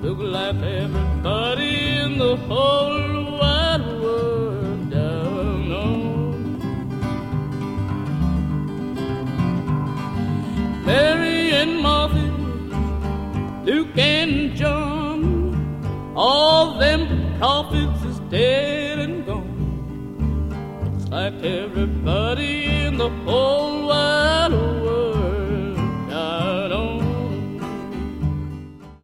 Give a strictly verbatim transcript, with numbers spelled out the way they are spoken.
look like everybody in the whole wide world down on. Mary and Martha, Luke and John, all them prophets is dead and gone. Looks like everybody in the whole wide world